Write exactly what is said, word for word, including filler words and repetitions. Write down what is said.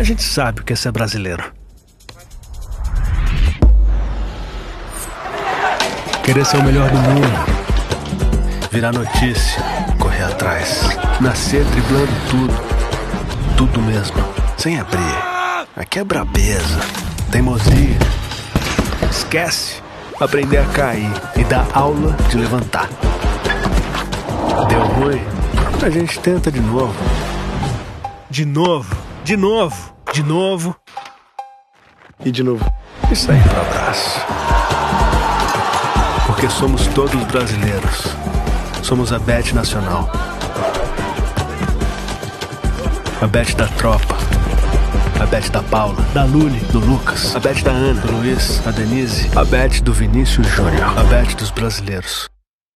A gente sabe o que é ser brasileiro. Querer ser o melhor do mundo. Virar notícia. Correr atrás. Nascer driblando tudo. Tudo mesmo. Sem abrir. Aqui é brabeza. Teimosia. Esquece. Aprender a cair e dar aula de levantar. Deu ruim? A gente tenta de novo. De novo. De novo. De novo. E de novo. E sair pro abraço. Porque somos todos brasileiros. Somos a Bet Nacional. A Bet da tropa. A Bet da Paula, da Luli, do Lucas. A Bet da Ana, do Luiz, a Denise. A Bet do Vinícius Júnior. A Bet dos brasileiros.